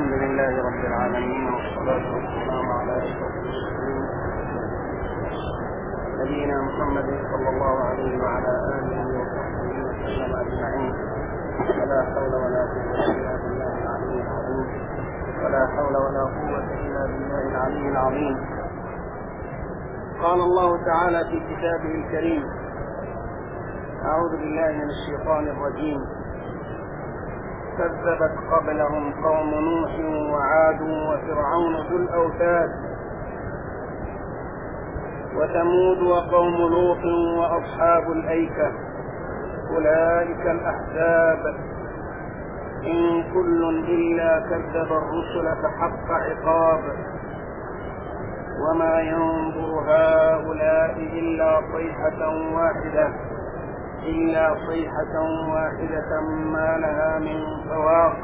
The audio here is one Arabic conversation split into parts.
الحمد لله رب العالمين، والصلاة والسلام على أشرف المرسلين نبينا محمد صلى الله عليه وعلى آله وصحبه وسلم أجمعين. ولا حول ولا قوة إلا بالله العلي العظيم، ولا حول ولا قوة إلا بالله العلي العظيم. قال الله تعالى في كتابه الكريم: أعوذ بالله من الشيطان الرجيم: كذبت قبلهم قوم نوح وعاد وفرعون ذو الأوتاد وثمود وقوم لوط وأصحاب الأيكة أولئك الأحزاب إن كل إلا كذب الرسل فحق عقاب وما ينظر هؤلاء إلا صيحة واحدة ما لها من فواق.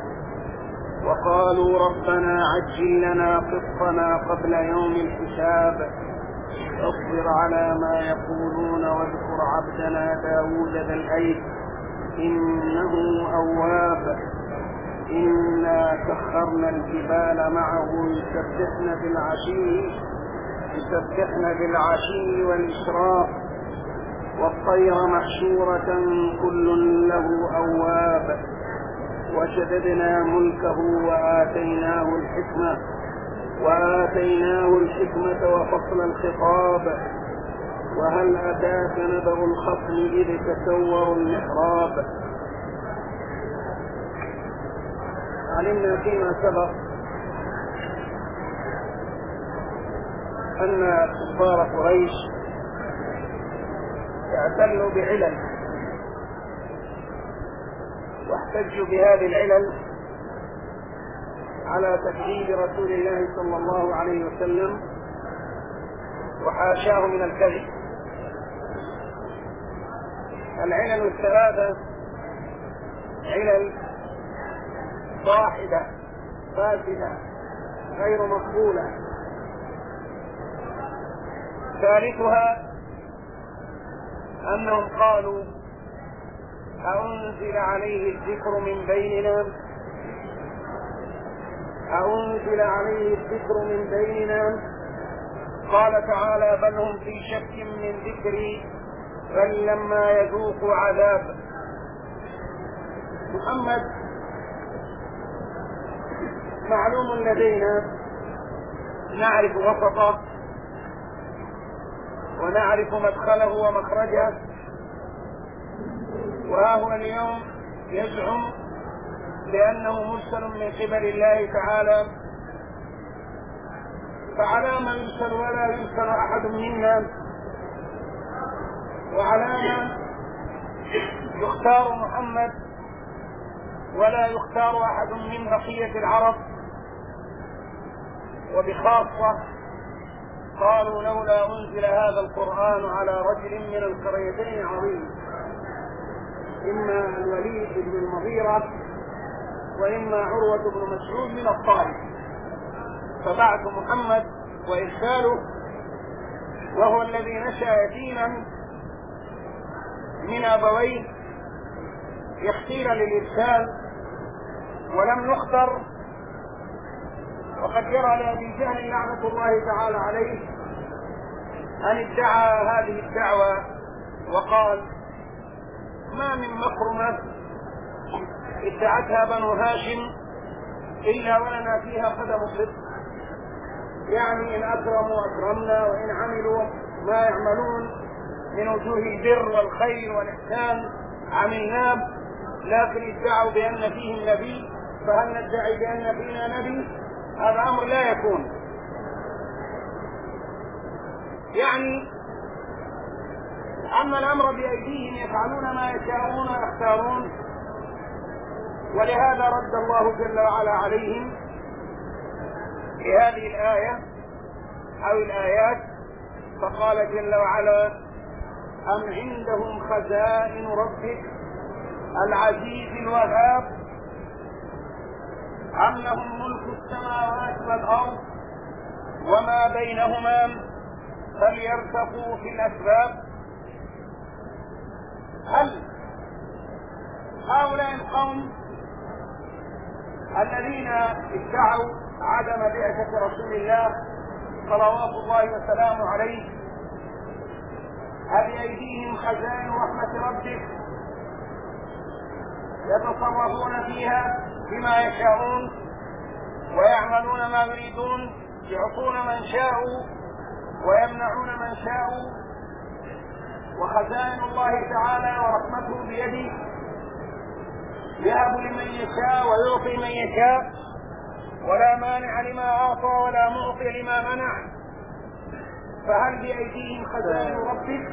وقالوا ربنا عجل لنا قسطنا قبل يوم الحساب اصبر على ما يقولون واذكر عبدنا داود ذا الأيد إنه أواب إنا سخرنا الجبال معه يسبحن بالعشي والإشراق والطير محشورة كل له أواب وشددنا ملكه وآتيناه الحكمة وفصل الخطاب وهل أتاك نبأ الخصم إذ تسوروا المحراب. علمنا فيما سبق أن كفار قريش اعتلوا بعلل واحتجوا بهذه العلل على تكذيب رسول الله صلى الله عليه وسلم وحاشاه من الكذب. العلل الثلاثة علل واحدة فاسدة غير مقبولة. ثالثها أنهم قالوا أأنزل عليه الذكر من بيننا قال تعالى بل هم في شك من ذكري بل لما يذوقوا عذاب. محمد معلوم لدينا، نعرف وسطه ونعرف مدخله ومخرجه، وهو اليوم يزعم بأنه مرسل من قبل الله تعالى، فعلى ما يرسل ولا يرسل أحد منا، وعلى ما يختار محمد ولا يختار أحد من بقية العرب. وبخاصة قالوا لولا أنزل هذا القرآن على رجل من القريتين عظيم، إما الوليد بن المغيرة وإما عروة بن مسعود من الطائف. فبعث محمد وإرساله وهو الذي نشأ يتيما من أبويه يختير للإرسال ولم يختر، وقد جرى لأبي جهل لعنة الله تعالى عليه أن ادعى هذه الدعوة وقال ما من مكرمة ادعتها بنو هاشم إلا ولنا فيها قدم صدق، يعني إن أكرموا أكرمنا وإن عملوا ما يعملون من وجوه البر والخير والإحسان عملناه، لكن ادعوا بأن فيهم نبي، فهل ندعي بأن فينا نبي؟ هذا أمر لا يكون. يعني أما الأمر بأيديهم يفعلون ما يشاءون ويختارون. ولهذا رد الله جل وعلا عليهم في هذه الآية أو الآيات فقال جل وعلا أم عندهم خزائن ربك العزيز الوهاب أم لهم ملك السماوات والأرض وما بينهما فليرتقوا في الأسباب. هل هؤلاء القوم الذين ادعوا عدم بعثة رسول الله صلوات الله وسلامه عليه أبأيديهم خزائن رحمة ربك يتصرفون فيها بما يشاءون ويعملون ما يريدون، يعطون من شاءوا ويمنعون من شاءوا، وخزائن الله تعالى ورحمته بيده يهب لمن يشاء ويعطي من يشاء، ولا مانع لما أعطى ولا معطي لما منع. فهل بأيديهم خزائن ربك؟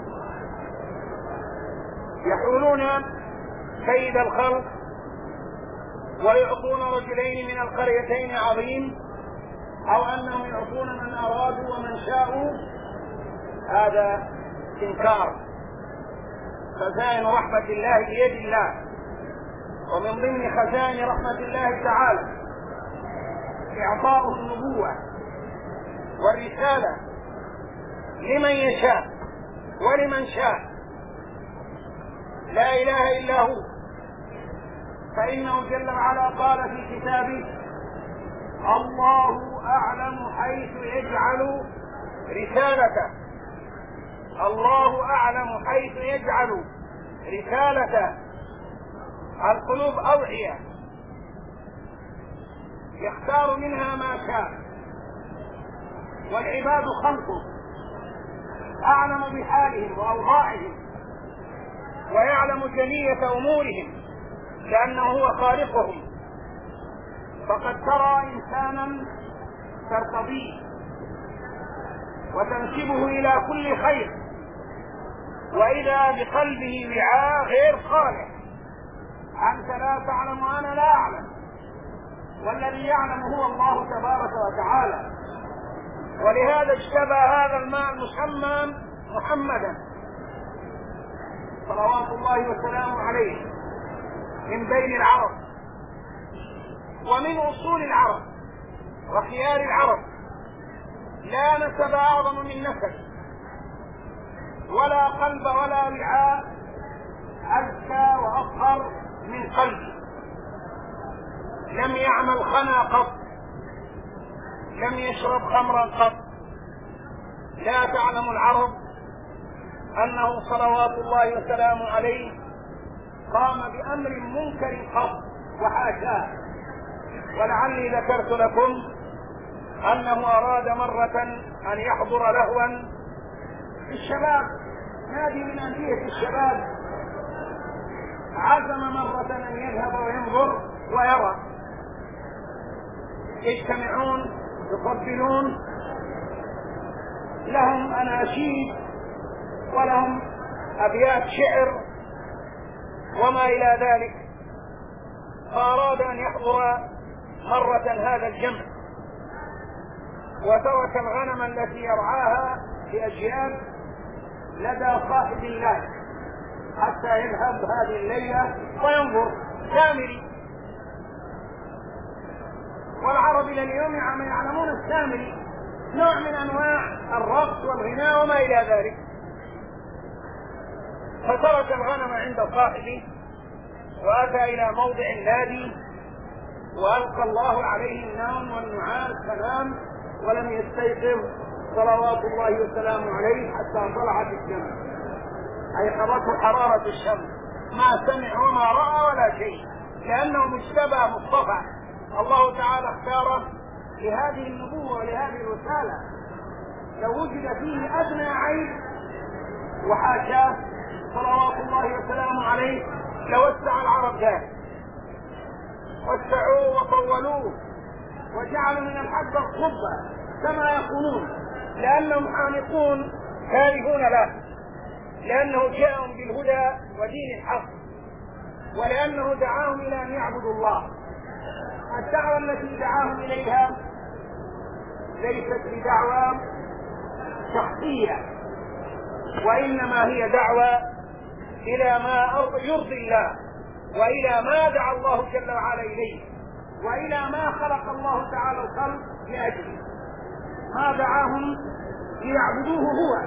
يحولون سيد الخلق ويعطون رجلين من القريتين عظيم، أو أنهم يعطون من أرادوا ومن شاءوا، هذا إنكار. خزائن رحمة الله بيد الله، ومن ضمن خزائن رحمة الله تعالى إعطاء النبوة والرسالة لمن يشاء ولمن شاء، لا إله إلا هو. فإنه جل وعلا قال في كتابه: الله أعلم حيث يجعل رسالته. الله أعلم حيث يجعل رسالته. القلوب أوعية يختار منها ما شاء، والعباد خلقه أعلم بحالهم وأوضاعهم ويعلم جلية أمورهم لأنه هو خالقهم. فقد ترى إنسانا ترتضيه وتنسبه إلى كل خير، وإذا بقلبه وعاء غير صالح. أنت لا تعلم وأنا لا أعلم، والذي يعلم هو الله تبارك وتعالى. ولهذا اشتبه هذا الماء المسمى محمدا صلوات الله وسلامه عليه من بين العرب ومن أصول العرب وخيار العرب. لا نسب أعظم من نسب، ولا قلب ولا وعاء أزكى وأطهر من قلبي. لم يعمل خنا قط، لم يشرب خمرا قط. لا تعلم العرب أنه صلوات الله وسلامه عليه قام بأمر منكر قط، وحاشاه. ولعلي ذكرت لكم أنه أراد مرة أن يحضر لهوا في الشباب، نادي من أندية الشباب، عزم مرة أن يذهب وينظر ويرى. يجتمعون يقبلون، لهم أناشيد ولهم أبيات شعر وما إلى ذلك. فأراد أن يحضر مرة هذا الجمع، وترك الغنم التي يرعاها لأجيال لدى صاحب الله حتى يذهب هذه الليلة وينظر سامري. والعرب إلى اليوم يعلمون السامري، نوع من أنواع الرقص والغناء وما إلى ذلك. فترك الغنم عند صاحبه وأتى إلى موضع النادي، وألقى الله عليه النوم والنعاس فنام ولم يستيقظ صلوات الله وسلامه عليه حتى طلعت الشمس، أيقظته حرارة الشمس. ما سمع وما رأى ولا شيء، لأنه مجتبى مصطفى الله تعالى اختاره لهذه النبوة ولهذه الرسالة. لو وجد فيه أدنى عيب وحاشاه صلوات الله وسلامه عليه لوسع العرب ذلك، وسعوه وطولوه وجعلوا من الحد الصبة كما يقولون، لأنهم حامقون كارهون له، لأنه جاءهم بالهدى ودين الحق، ولأنه دعاهم إلى أن يعبدوا الله. الدعوة التي دعاهم إليها ليست بدعوة شخصية، وإنما هي دعوة إلى ما يرضي الله، وإلى ما دعا الله جل وعلا إليه، وإلى ما خلق الله تعالى الخلق لأجله. ما دعاهم ليعبدوه هو،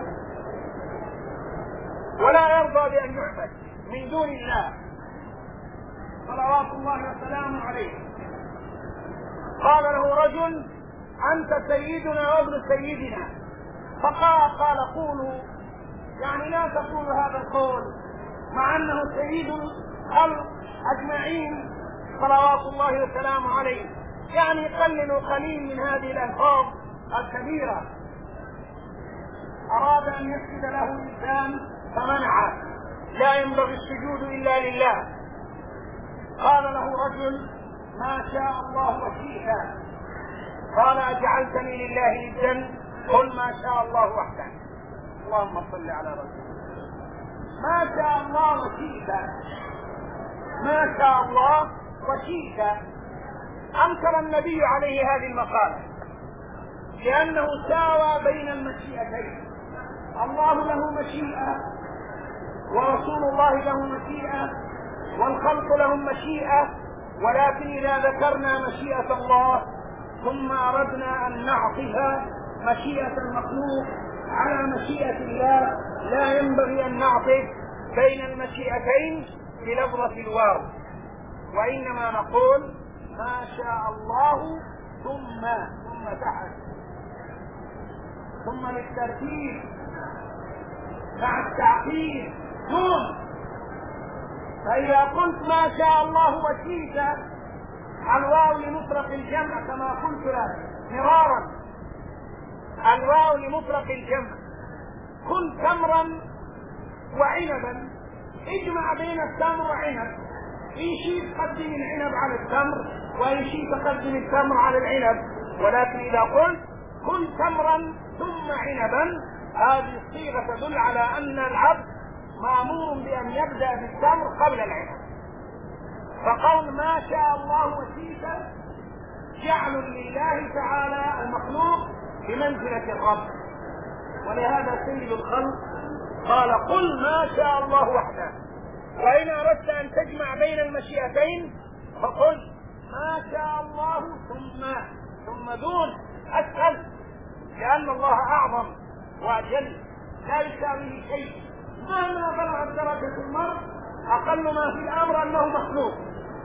ولا يرضى بأن يعبد من دون الله صلوات الله وسلامه عليه. قال له رجل: أنت سيدنا وابن سيدنا. فقال: قولوا، يعني لا تقولوا هذا القول، مع أنه سيد الخلق أجمعين صلوات الله وسلامه عليه، يعني قللوا قليل من هذه الألفاظ الكبيرة. أراد أن يسجد له الإنسان فمنعه، لا ينبغي السجود إلا لله. قال له رجل: ما شاء الله وشئت. قال: أجعلتني لله ندا؟ قل ما شاء الله وحده. اللهم صل على رسول الله. ما شاء الله وشئت، ما شاء الله وشئت. أنكر النبي عليه هذه المقالة لأنه ساوى بين المشيئتين. الله له مشيئة، ورسول الله له مشيئة، والخلق لهم مشيئة، ولكن إذا ذكرنا مشيئة الله ثم أردنا أن نعطف مشيئة المخلوق على مشيئة الله، لا ينبغي أن نعطف بين المشيئتين بلفظة الواو، وإنما نقول ما شاء الله ثم تحت، ثم للترتيب مع التعقيد ثم. فإذا قلت ما شاء الله وشئت، الواو لمطلق الجمع كما قلت لك مرارا، الواو لمطلق الجمع. كن تمرا وعنبا، اجمع بين التمر وعنب، إن شئت قدم العنب على التمر، وإن شئت قدم التمر على العنب. ولكن إذا قلت كن تمرا ثم عنبا، هذه الصيغة تدل على أن العبد مأمور بأن يبدأ بالتمر قبل العنب. فقول ما شاء الله وشئت جعل لله تعالى المخلوق بمنزلة الرب، ولهذا سيد الخلق قال: قل ما شاء الله وحده. وإن أردت أن تجمع بين المشيئتين فقل ما شاء الله ثم دون أسهل، لأن الله أعظم وأجل لا يساويه شيء. مهما بلغت درجة المرء، أقل ما في الأمر أنه مخلوق،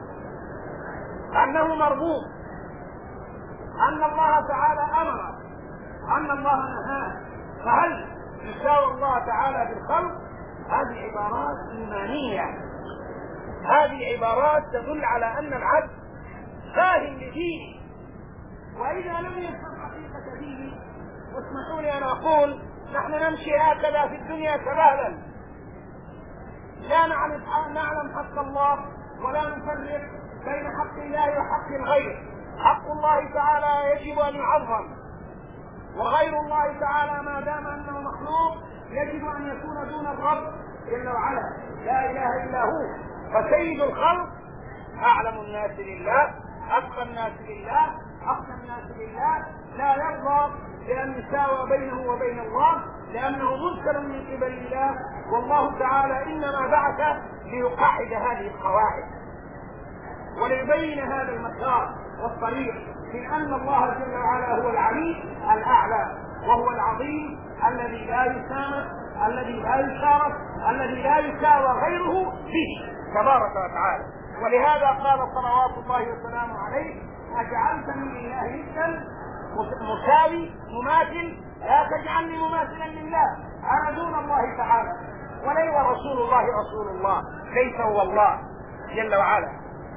أنه مربوط، أن الله تعالى أمر، أن الله نهى. فهل يساوي الله تعالى بالخلق؟ هذه عبارات إيمانية، هذه عبارات تدل على أن العبد فاهم لدينه. وإذا لم يفهم حقيقة دينه، واسمحوا لي أن أقول نحن نمشي هكذا في الدنيا سبهلا، لا نعلم حق الله، ولا نفرق بين حق الله وحق الغير. حق الله تعالى يجب أن يعظم، وغير الله تعالى ما دام أنه مخلوق يجب أن يكون دون الرب جل وعلا، لا إله إلا هو. فسيد الخلق أعلم الناس لله، أتقى الناس لله، أخشى الناس لله، لا يرضى بأن يساوى بينه وبين الله، لأنه منكر من قبل الله. والله تعالى إنما بعث ليقعد هذه القواعد وليبين هذا المسار والطريق، من أن الله جل وعلا هو العلي الأعلى، وهو العظيم الذي لا يسامح، الذي لا يشارك، الذي لا يساوى غيره به تبارك وتعالى. ولهذا قال صلوات الله وسلامه عليه: أجعلتني لله ندا؟ مساوي مماثل؟ لا تجعلني مماثلا لله، أنا دون الله تعالى، وليس رسول الله رسول الله، ليس هو الله جل وعلا.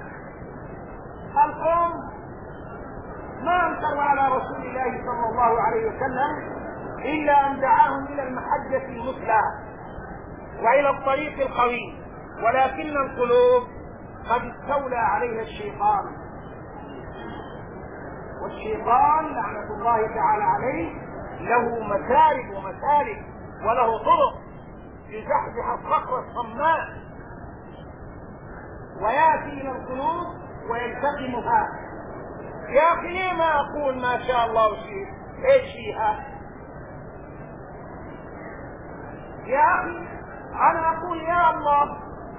القوم ما انكروا على رسول الله صلى الله عليه وسلم إلا أن دعاهم إلى المحجة المثلى وإلى الطريق القويم، ولكن القلوب قد استولى عليها الشيطان، والشيطان لعنة الله تعالى عليه له مسارب ومسالك وله طرق يزحزح الصخرة الصماء ويأتي إلى القلوب ويلتقمها. يا أخي ليه ما أقول ما شاء الله وشئت؟ إيش فيها؟ يا أخي أنا أقول يا الله،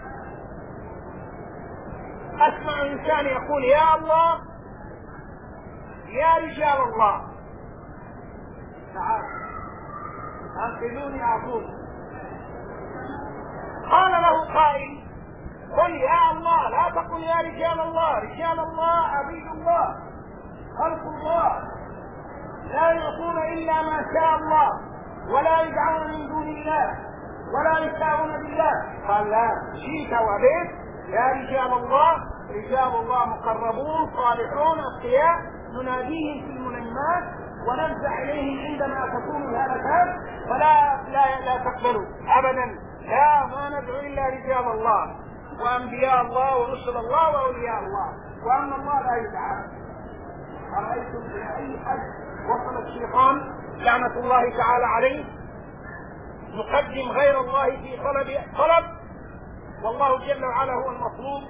أسمع إنسان يقول يا الله، يا رجال الله تعال أنقذوني أعطوك. قال له قائل: قل يا الله، لا تقل يا رجال الله، رجال الله عبيد الله. خلق الله لا يعطون إلا ما شاء الله، ولا يدعون من دون الله، ولا يشاءون بالله. قال لا، شئت وأبيت يا رجال الله، رجال الله مقربون صالحون أتقياء، نناديهم في المنمات ونرجع إليهم عندما تكون الهلكات، فلا تقبلوا أبدا. لا، ما ندعو إلا رجال الله وأنبياء الله ورسل الله وأولياء الله، وأن الله لا يدعى. أرأيتم إلى أي حد وصل الشيطان لعنة الله تعالى عليه؟ نقدم غير الله في طلب، والله جل وعلا هو المطلوب.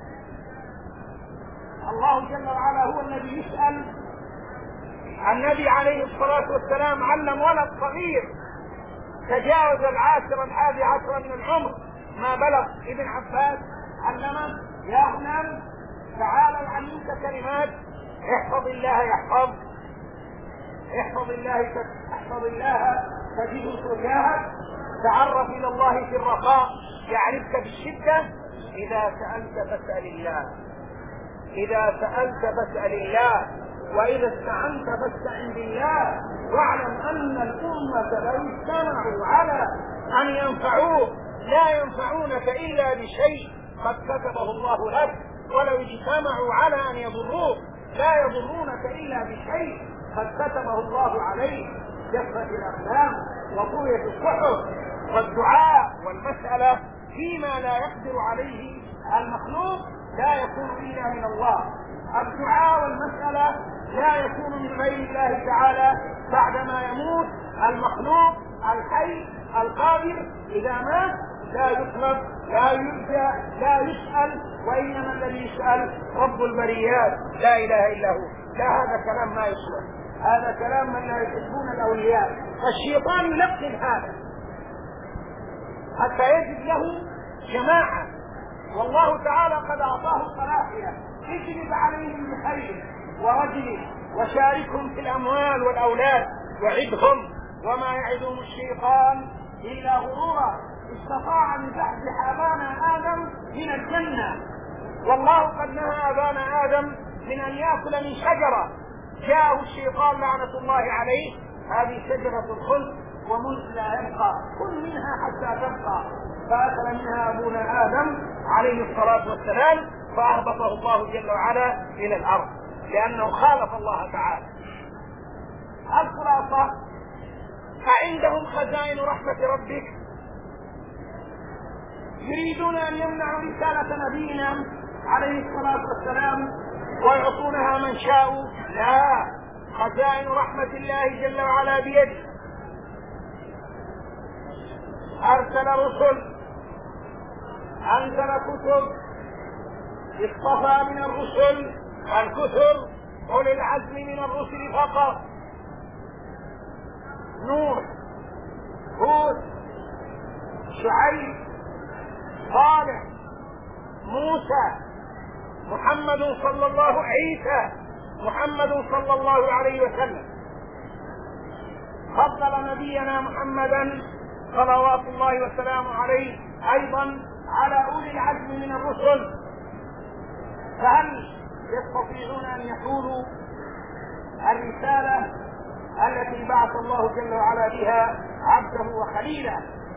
الله جل وعلا هو الذي يسأل. النبي عليه الصلاة والسلام علم ولد صغير تجاوز 11 من العمر ما بلغ، ابن عباس علمه: يا غلام تعال علمك كلمات، احفظ الله يحفظ، احفظ الله تجده تجاهك، تعرف إلى الله في الرخاء يعرفك بالشدة، إذا سألت فاسأل الله، إذا سألت فاسأل الله، وإذا استعنت فاستعن بالله، واعلم أن الأمة لو اجتمعوا على أن ينفعوك لا ينفعونك إلا بشيء قد كتبه الله لك، ولو اجتمعوا على أن يضروك لا يضرونك إلا بشيء قد كتبه الله عليك. جفت الأقلام وطويت الصحف، والدعاء والمسألة فيما لا يقدر عليه المخلوق لا يكون إلا من الله. الدعاء والمسألة لا يكون من غير الله تعالى بعدما يموت المخلوق الحي القادر. إذا مات لا يطلب، لا يرجى، لا يسأل، وإنما الذي يسأل رب البريات لا إله إلا هو. لا، هذا كلام ما يصلح، هذا كلام من لا يحبون الأولياء. الشيطان يلقن هذا حتى يجد له جماعة، والله تعالى قد أعطاه الصلاحية: اجلب عليهم بخير ورجل وشاركهم في الأموال والأولاد وعدهم، وما يعدهم الشيطان إلا غرورا. استطاع أن يزحزح أبانا آدم من الجنة، والله قد نهى أبانا آدم من أن يأكل من شجرة، جاءه الشيطان لعنة الله عليه: هذه شجرة الخلد وملك لا يبقى، كل منها حتى تبقى. فأكل منها أبونا آدم عليه الصلاة والسلام، فأهبطه الله جل وعلا إلى الأرض لأنه خالف الله تعالى. الخلاصة: أعندهم خزائن رحمة ربك؟ يريدون أن يمنعوا رسالة نبينا عليه الصلاة والسلام ويعطونها من شاءوا؟ لا، خزائن رحمة الله جل وعلا بيده. أرسل رسل، أنزل كتب، اصطفى من الرسل الكتب أولي العزم من الرسل فقط: نوح، هود، شعيب، صالح، موسى، محمد صلى الله عيسى، محمد صلى الله عليه وسلم. فضل نبينا محمدا صلوات الله وسلامه عليه أيضا على أولي العزم من الرسل، فهل يستطيعون أن يحولوا الرسالة التي بعث الله جل وعلا بها عبده وخليله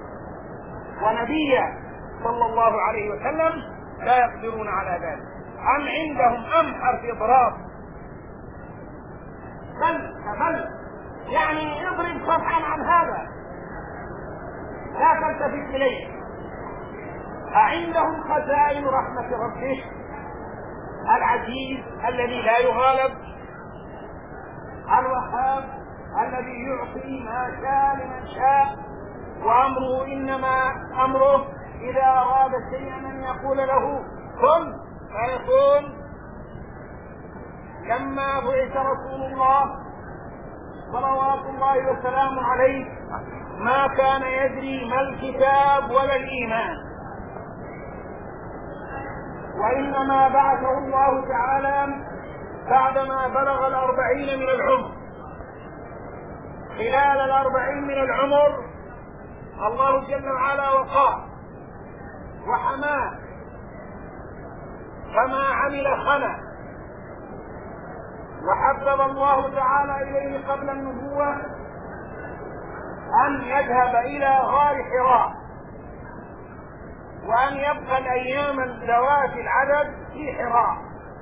ونبيه صلى الله عليه وسلم؟ لا يقدرون على ذلك. أم عندهم أمحر في ضراب؟ بل يعني اضرب صفحا عن هذا، لا تلتفت إليه. أعندهم خزائن رحمة ربك العزيز الذي لا يغالب، الوهاب الذي يعطي ما شاء لمن شاء، وأمره إنما أمره إذا أراد شيئا أن يقول له كن فيكون. لما بعث رسول الله صلوات الله وسلامه عليه ما كان يدري ما الكتاب ولا الإيمان، وإنما بعثه الله تعالى بعدما بلغ 40 من العمر. خلال 40 من العمر الله جل وعلا وقاه وحماه، فما عمل خنا، وحبب الله تعالى إليه قبل النبوة أن يذهب إلى غار حراء وأن يبقى الأيام ذوات العدد في حراء.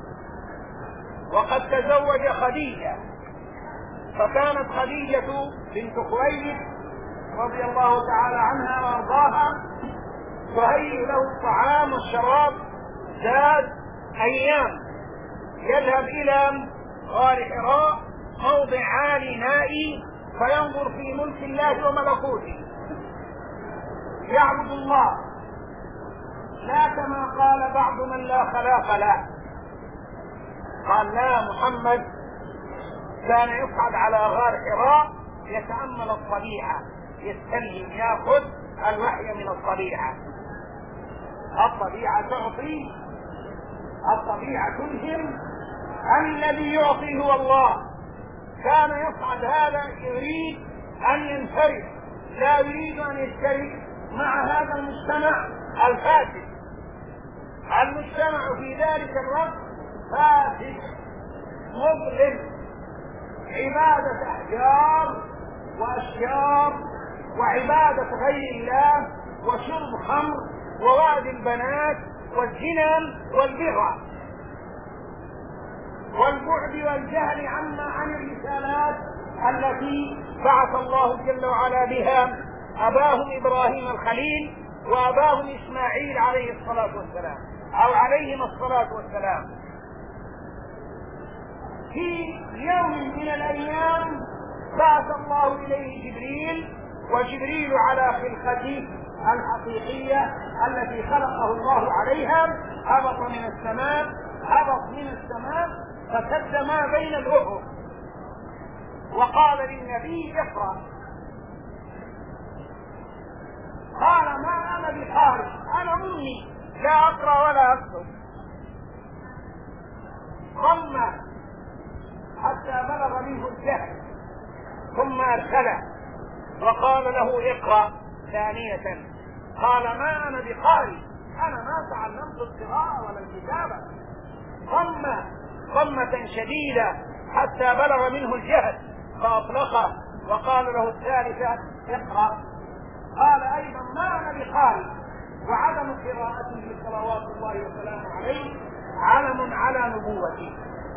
وقد تزوج خديجة، فكانت خديجة بنت خويلد رضي الله تعالى عنها وارضاها تهيئ له الطعام والشراب ذات أيام، يذهب إلى غار حراء موضع عالي نائي فينظر في ملك الله وملكوته، يعبد الله لا كما قال بعض من لا خلاق له. قال لا، محمد كان يصعد على غار حراء يتأمل الطبيعة، يستلهم، يأخذ الوحي من الطبيعة. الطبيعة تعطي، الطبيعة تلهم، الذي يعطي هو الله. كان يصعد هذا يريد أن ينفرد، لا يريد أن يشترك مع هذا المجتمع الفاسد. المجتمع في ذلك الوقت فاسد مظلم، عبادة أحجار وأشجار وعبادة غير الله وشرب خمر ووعد البنات والزنا والبغى والبعد والجهل عن الرسالات التي بعث الله جل وعلا بها أباهم إبراهيم الخليل وأباهم إسماعيل عليه الصلاة والسلام أو عليهم الصلاة والسلام. في يوم من الأيام بعث الله إليه جبريل، وجبريل على خلقته الحقيقية التي خلقه الله عليها هبط من السماء فسد ما بين الأفق وقال للنبي اقرأ. قال ما أنا بقارئ، أنا أمي لا أقرأ ولا أكتب. ضم حتى بلغ منه الجهل ثم أرسله وقال له اقرأ ثانية. قال ما أنا بقارئ، أنا ما تعلمت القراءة ولا الكتابة. ضمة شديدة حتى بلغ منه الجهل فأطلقه وقال له الثالثة اقرأ. قال أيضا ما أنا بقارئ، وعدم قراءته صلوات الله وسلامه عليه علم على نبوته،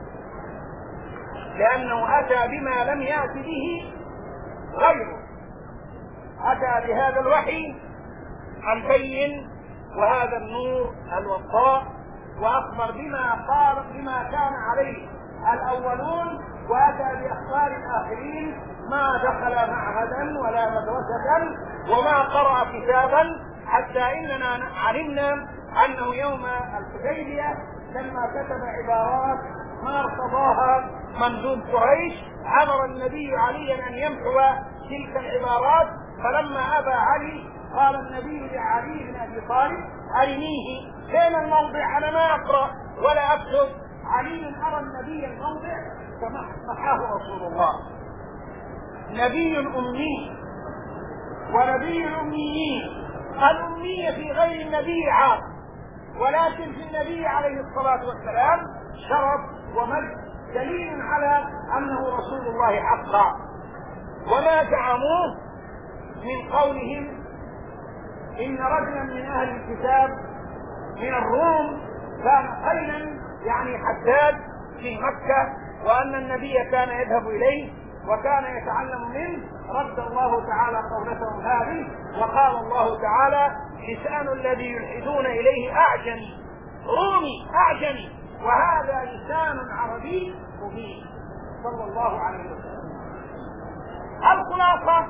لأنه أتى بما لم يأت به غيره، أتى بهذا الوحي البين وهذا النور الوضاء، وأخبر بما كان عليه الأولون، وأتى بأخبار الآخرين ما دخل معهدا ولا مدرسة وما قرأ كتابا، حتى إننا علمنا أنه يوم الحديبية لما كتب عبارات ما ارتضاها مندوب قريش أمر النبي عليا أن يمحو تلك العبارات، فلما أبى علي قال النبي لعلي بن أبي طالب أرنيه فين الموضع، أنا ما أقرأ ولا أكتب. علي أرى النبي الموضع فمحاه رسول الله. نبي أمي ونبي الأميين، الأمية في غير النبي عار، ولكن في النبي عليه الصلاة والسلام شرف ومجد دليل على أنه رسول الله حقا. وما زعموه من قولهم إن رجلا من أهل الكتاب من الروم كان قينا يعني حداد في مكة، وأن النبي كان يذهب إليه وكان يتعلم منه، رد الله تعالى قولتهم هذه وقال الله تعالى لسان الذي يلحدون إليه أعجمي، رومي أعجمي، وهذا لسان عربي مبين. صلى الله عليه وسلم. الخلاصة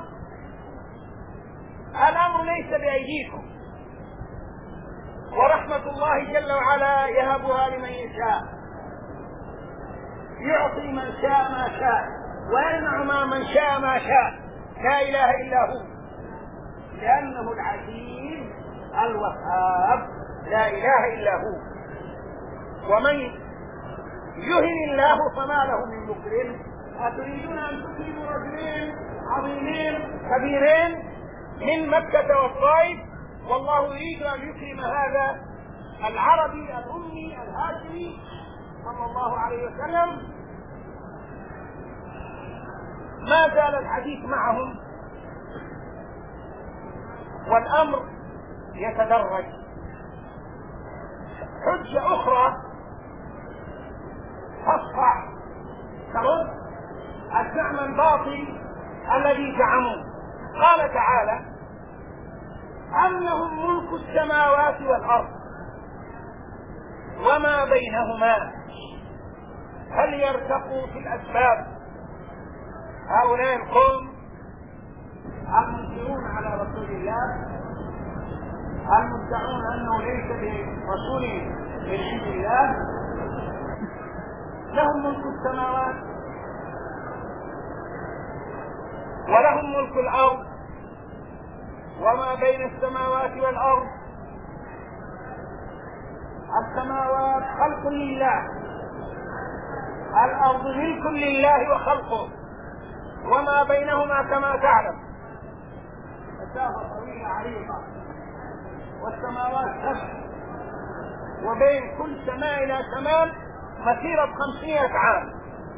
الأمر ليس بأيديكم، ورحمة الله جل وعلا يهبها لمن يشاء، يعطي من شاء ما شاء ويمنع من شاء ما شاء، لا إله إلا هو، لأنه العزيز الوهاب، لا إله إلا هو. ومن يهن الله فما له من مكرم. أتريدون أن تكرموا رجلين عظيمين كبيرين من مكة والطائف، والله يريد أن يكرم هذا العربي الأمي الهاشمي صلى الله عليه وسلم ما زال الحديث معهم والأمر يتدرج. حجة أخرى تصفع ترد الزعم الباطل الذي زعموه. قال تعالى: أم لهم ملك السماوات والأرض وما بينهما هل يرتقوا في الأسباب هؤلاء القوم المنكرون على رسول الله المدعون أنه ليس برسول من عند الله؟ لهم ملك السماوات ولهم ملك الأرض وما بين السماوات والأرض. السماوات خلق لله، الأرض ملك لله وخلقه، وما بينهما كما تعلم مسافة طويلة عريضة، والسماوات سبع، وبين كل سماء إلى سماء مسيرة 500 عام.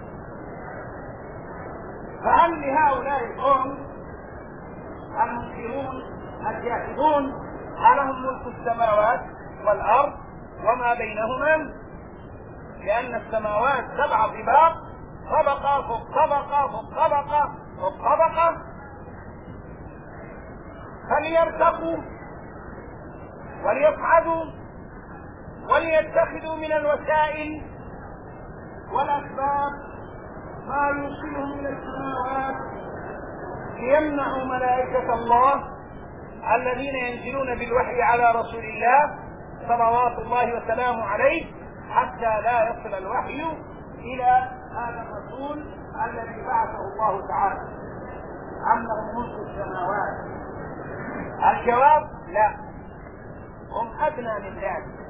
فهل لهؤلاء القوم المنكرون الجاحدون لهم ملك السماوات والأرض وما بينهما؟ لأن السماوات 7 طباق، طبقة فوق طبقة فوق طبقة فوق طبقة، فليرتقوا وليصعدوا وليتخذوا من الوسائل والأسباب ما يوصلهم إلى السماوات ليمنعوا ملائكة الله الذين ينزلون بالوحي على رسول الله صلوات الله وسلامه عليه حتى لا يصل الوحي إلى هذا الرسول الذي بعثه الله تعالى. أم لهم ملك السماوات؟ الجواب: لا، هم أدنى من ذلك.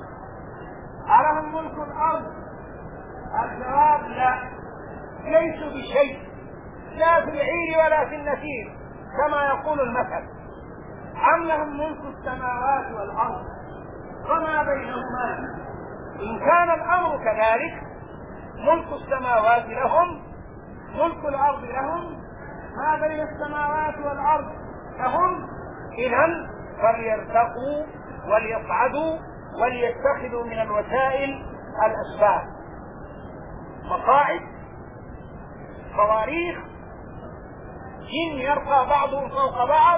ألهم ملك الأرض؟ الجواب: لا، ليسوا بشيء، لا في العير ولا في النفير كما يقول المثل. أم لهم ملك السماوات والأرض وما بينهما؟ إن كان الأمر كذلك، ملك السماوات لهم، ملك الأرض لهم، ما بين السماوات والأرض لهم، إذن فليرتقوا وليصعدوا وليتخذوا من الوسائل الأسباب، مصاعد، صواريخ، جن يرقى بعضهم فوق بعض،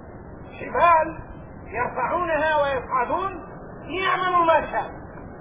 جبال يرفعونها ويصعدون ليعملوا ما شاء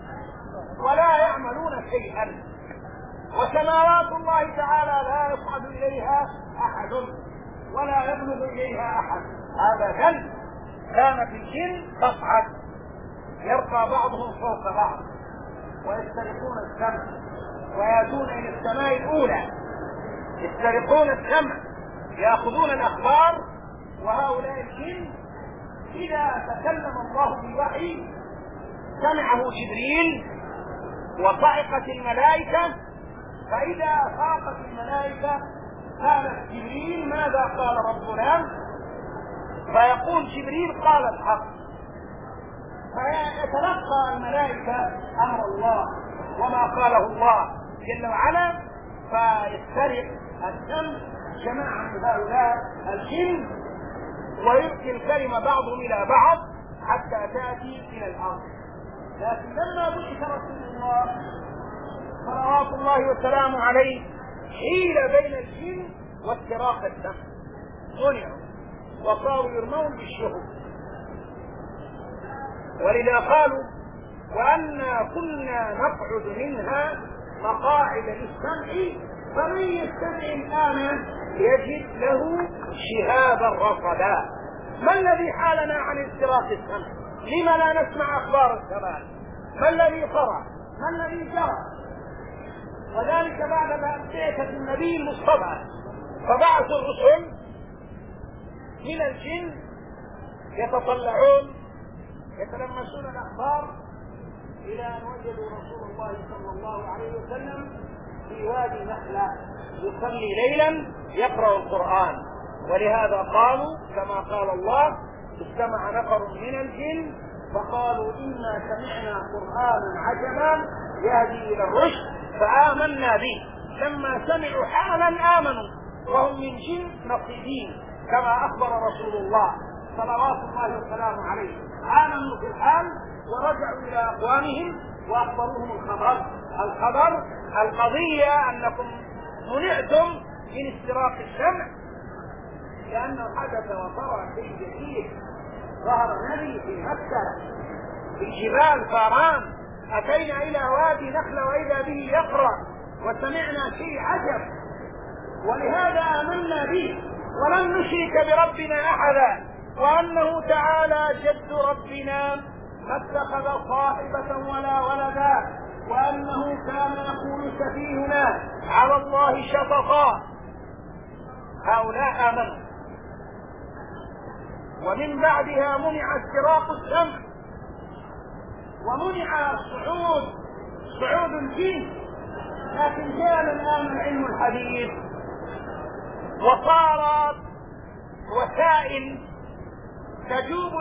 ولا يعملون شيئا. وسماوات الله تعالى لا يصعد إليها أحد ولا يبلغ إليها أحد أبدا. كانت الجن تصعد يرقى بعضهم فوق بعض ويسترقون السمع ويأتون إلى السماء الأولى، يسترقون السمع يأخذون الأخبار. وهؤلاء الجن إذا تكلم الله بالوحي سمعه جبريل وصعقت الملائكة، فإذا صعقت الملائكة قالت جبريل: ماذا قال ربنا؟ فيقول جبريل: قال الحق. فيتلقى الملائكة أمر الله وما قاله الله جل وعلا، فيسترق السمع جماعة من هؤلاء الجن ويلقي الكلمة بعضهم إلى بعض حتى تأتي إلى الأرض. لكن لما بعث رسول الله صلوات الله وسلامه عليه حيل بين الجن واستراق السمع، منعوا وصاروا يرمون بالشهب. ولذا قالوا: وأنا كنا نقعد منها مقاعد للسمع فمن يستمع الآن يجد له شهابا رصدا. ما الذي حالنا عن استراق السمع؟ لما لا نسمع أخبار السماء؟ ما الذي صرع؟ ما الذي جرى؟ وذلك بعد بعثة النبي المصطفى، فبعثوا الرسل من الجن يتطلعون يتلمسون الأخبار إلى أن وجدوا رسول الله صلى الله عليه وسلم في وادي نخلة يصلي ليلا يقرأ القرآن. ولهذا قالوا كما قال الله: استمع نفر من الجن فقالوا إنا سمعنا قرآنا عجبا يهدي إلى الرشد فآمنا به. لما سمعوا حالا آمنوا وهم من جن نصيبين كما أخبر رسول الله صلوات الله وسلامه عليه. آمنوا في الحال ورجعوا إلى أقوامهم وأخبروهم الخبر القضية أنكم منعتم من استراق السمع لأنه حدث وطرأ شيء جديد. ظهر نبي في مكة في جبال فاران، أتينا إلى وادي نخلة وإذا به يقرأ وسمعنا شيء عجب، ولهذا آمنا به ولن نشرك بربنا أحدا، وأنه تعالى جد ربنا ما اتخذ صاحبة ولا ولدا، وأنه كان يقول سفيهنا على الله شططا. هؤلاء آمنوا، ومن بعدها منع استراق السمع ومنع صعود الجن. لكن جاء الآن العلم الحديث وصارت وسائل تجوب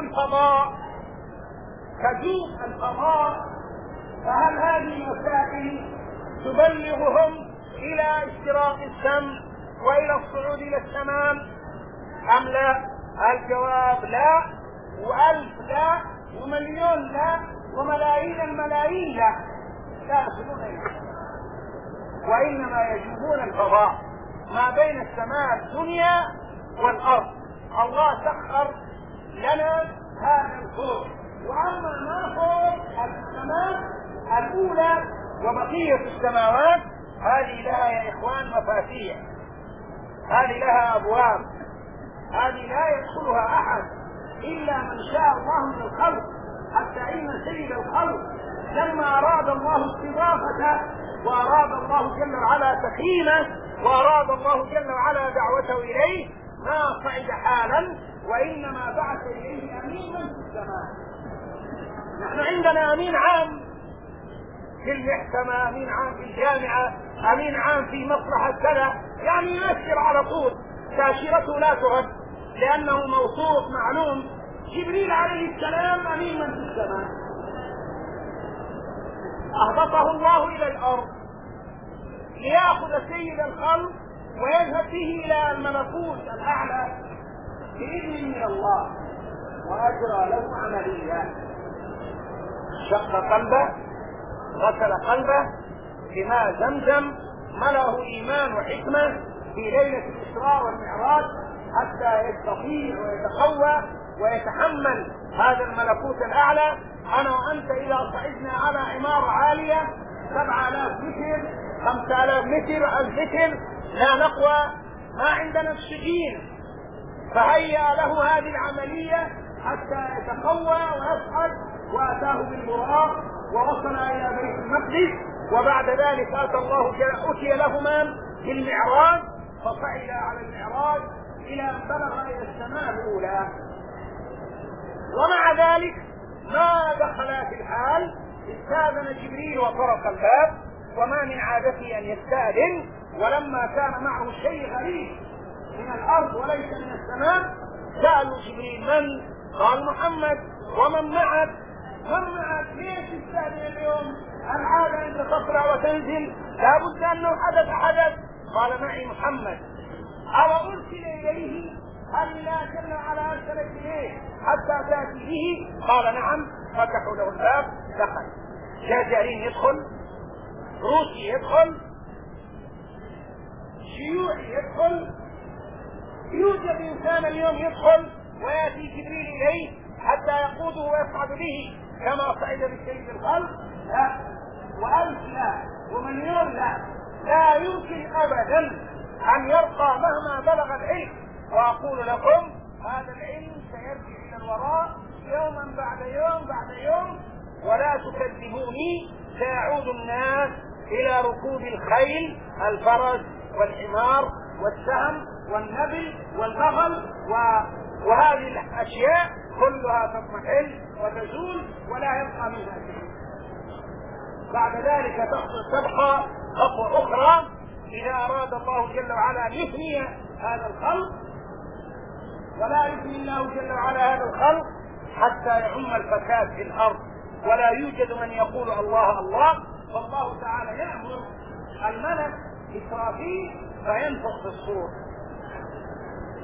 الفضاء، فهل هذه الوسائل تبلغهم إلى استراق السمع وإلى الصعود إلى السماء أم لا؟ الجواب لا، وألف لا، ومليون لا، وملايين الملايين لا يصلون إلى السماء، وإنما يجوبون الفضاء ما بين السماء الدنيا والأرض. الله سخر لنا هذا الكون، وأما ما فوق السماء الأولى وبقية السماوات هذه لها يا إخوان مفاتيح، هذه لها أبواب، هذه لا يدخلها أحد إلا من شاء الله من الخلق. حتى إن سيد الخلق لما أراد الله استضافته وأراد الله جل وعلا تكريمه وأراد الله جل وعلا دعوته إليه ما صعد حالا، وإنما بعث إليه أمينا في السماء. نحن عندنا أمين عام في المحكمة، أمين عام في الجامعة، أمين عام في مصلحة كذا، يعني يؤثر على طول، تأشيرته لا ترد لأنه موثوق معلوم. جبريل عليه السلام أمين من في السماء، أهبطه الله إلى الأرض ليأخذ سيد الخلق ويذهب به إلى الملكوت الأعلى بإذن من الله، وأجرى له عمليات، شق قلبه، غسل قلبه بماء زمزم، ملأه إيمان وحكمة في ليلة الإسراء والمعراج حتى يستطيع ويتقوى ويتحمل هذا الملكوت الأعلى. أنا وأنت إذا صعدنا على عمارة عالية 7000 متر 5000 متر 1000 متر لا نقوى، ما عندنا أكسجين، فهيأ له هذه العملية حتى يتقوى ويصعد، وأتاه بالبراق ووصل إلى بيت المقدس، وبعد ذلك أتي لهما بالمعراج فصعد على المعراج إلى أن بلغ إلى السماء الأولى. ومع ذلك ما دخل في الحال، استأذن جبريل وطرق الباب، وما من عادته أن يستأذن، ولما كان معه شيء غريب من الأرض وليس من السماء سألوا جبريل من؟ قال محمد. ومن معك؟ من معك؟ ليش تستأذن اليوم؟ العادة أن تطلع وتنزل، لا بد أنه حدث. قال معي محمد. أو أرسل إليه؟ هل لا جل وعلا أرسل إليه حتى تأتي به؟ قال نعم. فتحوا له الباب دخل. جزائري يدخل، روسي يدخل، شيوعي يدخل، يوجد إنسان اليوم يدخل ويأتي جبريل إليه حتى يقوده ويصعد به كما صعد بالسيد الخلق؟ لا، وألف لا، ومليون لا يمكن أبدا أن يرقى مهما بلغ العلم. وأقول لكم هذا العلم سيرجع إلى الوراء يوما بعد يوم، ولا تكذبوني، سيعود الناس إلى ركوب الخيل، الفرس والحمار والسهم والنبل والبغل، وهذه الأشياء كلها تضمحل وتزول ولا يبقى منها شيء. بعد ذلك تبقى خطوة أخرى إذا أراد الله جل وعلا أن يثني هذا الخلق، ولا يثني الله جل وعلا هذا الخلق حتى يعم الفساد في الأرض ولا يوجد من يقول الله الله، فالله تعالى يأمر الملك إسرافيل فينفخ في الصور،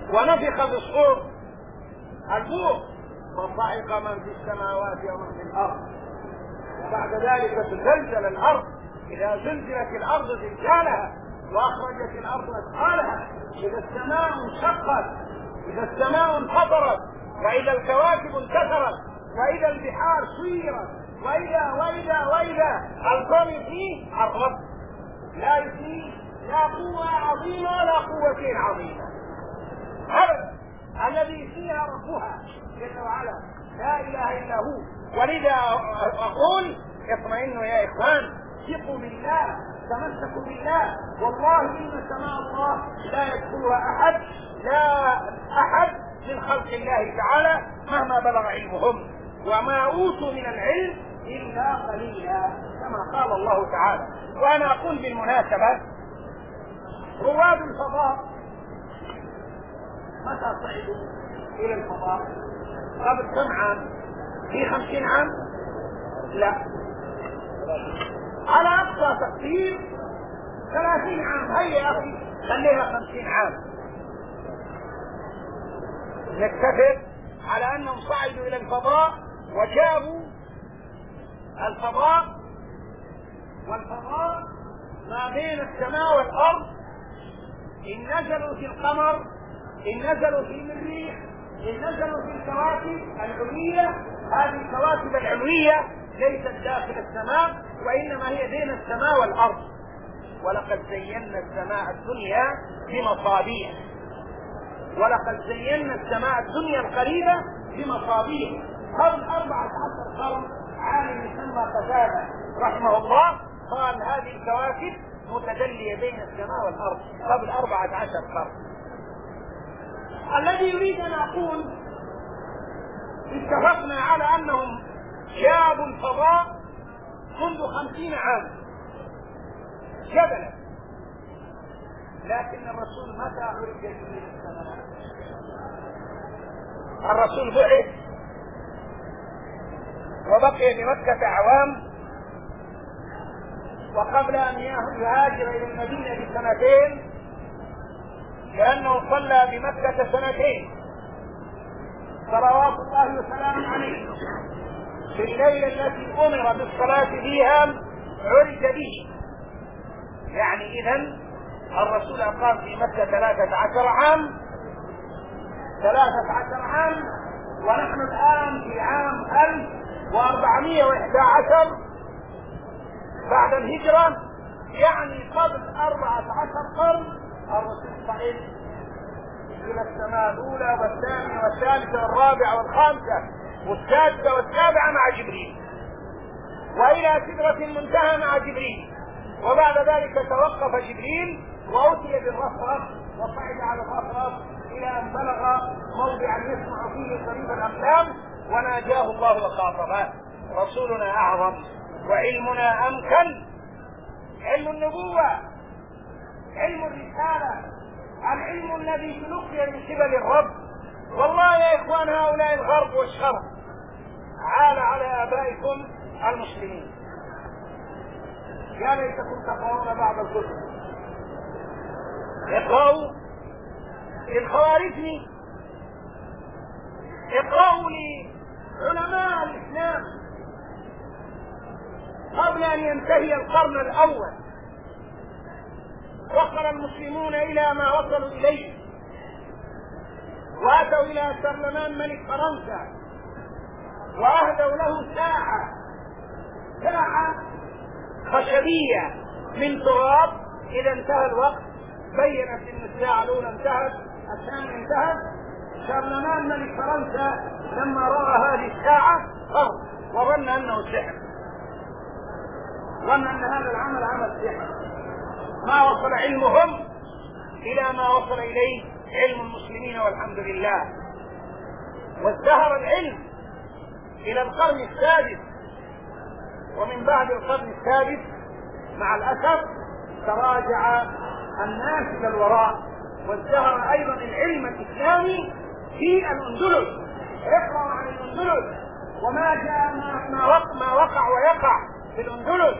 ونفخ بالصور البوق فصعق من في السماوات ومن في الارض، وبعد ذلك تزلزل الارض اذا زلزلت الارض زلزالها واخرجت الارض اثقالها، اذا السماء انشقت، اذا السماء انفطرت، واذا الكواكب انتثرت، واذا البحار سيرت، واذا الكون فيه الرب لا فيه لا قوة عظيمة ولا قوتين عظيمة أبدا، الذي فيها ربها جل وعلا لا إله إلا هو. ولذا أقول اطمئنوا يا إخوان، ثقوا بالله، تمسكوا بالله، والله إن سماء الله لا يدخلها أحد، لا أحد من خلق الله تعالى مهما بلغ علمهم، وما أوتوا من العلم إلا قليلا كما قال الله تعالى. وأنا أقول بالمناسبة رواد الفضاء متى صعدوا إلى الفضاء؟ قبل كم عام؟ في 50 عام؟ لا، على أقصى تقدير 30 عام. هيا يا أخي خليها 50 عام، نتفق على أنهم صعدوا إلى الفضاء وجابوا الفضاء، والفضاء ما بين السماء والأرض، إن نزلوا في القمر، إن نزلوا في المريخ، إن نزلوا في الكواكب العلوية. هذه الكواكب العلوية ليست داخل السماء، وإنما هي بين السماء والأرض. ولقد زينا السماء الدنيا بمصابيح، ولقد زينا السماء الدنيا القريبة بمصابيح. قبل 14 قرن عالم يسمى قتادة رحمه الله قال هذه الكواكب متدلية بين السماء والأرض قبل 14 قرن. الذي يريد أن أقول اتفقنا على أنهم جابوا الفضاء منذ 50 عام جبلا، لكن الرسول متى عرج به السماء؟ الرسول بعث وبقي بمكة أعوام، وقبل أن يهاجر إلى المدينة ب2 لأنه صلى بمكة 2 صلوات الله وسلامه عليه. في الليلة التي أمر بالصلاة فيها عرج به، يعني إذن الرسول أقام في مكة 13 عام، 13 عام، ونحن الآن في عام 1411 بعد الهجرة، يعني قبل 14 قرن الرسول صعد إلى السماء الأولى والثانية والثالثة والرابعة والخامسة والسادسة والسابعة مع جبريل، وإلى سدرة المنتهى مع جبريل، وبعد ذلك توقف جبريل وأتي بالرفرف وصعد على الرفرف إلى أن بلغ موضعا يسمع فيه قريب الأقدام وناجاه الله وخاطبه. رسولنا أعظم وعلمنا أمكن، علم النبوة، علم الرسالة، العلم الذي تلقي من قبل الرب. والله يا إخوان هؤلاء الغرب والشرق عال على آبائكم المسلمين، يا ليتكم تقرؤون بعض الكتب، اقرأوا للخوارزمي، اقرأوا لعلماء الإسلام قبل أن ينتهي القرن الأول. وصل المسلمون إلى ما وصلوا إليه، وأتوا إلى شارلمان ملك فرنسا وأهدوا له ساعة خشبية من تراب. إذا انتهى الوقت بينت أن الساعة الأولى انتهت، الثانية انتهت. شارلمان ملك فرنسا لما رأى هذه الساعة وظن أنه سحر، ظن أن هذا العمل عمل سحر. ما وصل علمهم إلى ما وصل إليه علم المسلمين والحمد لله. وازدهر العلم إلى القرن السادس، ومن بعد القرن السادس مع الأسف تراجع الناس إلى الوراء. وازدهر أيضا العلم الإسلامي في الأندلس. اقرأوا عن الأندلس وما جاء ما وقع ويقع في الأندلس،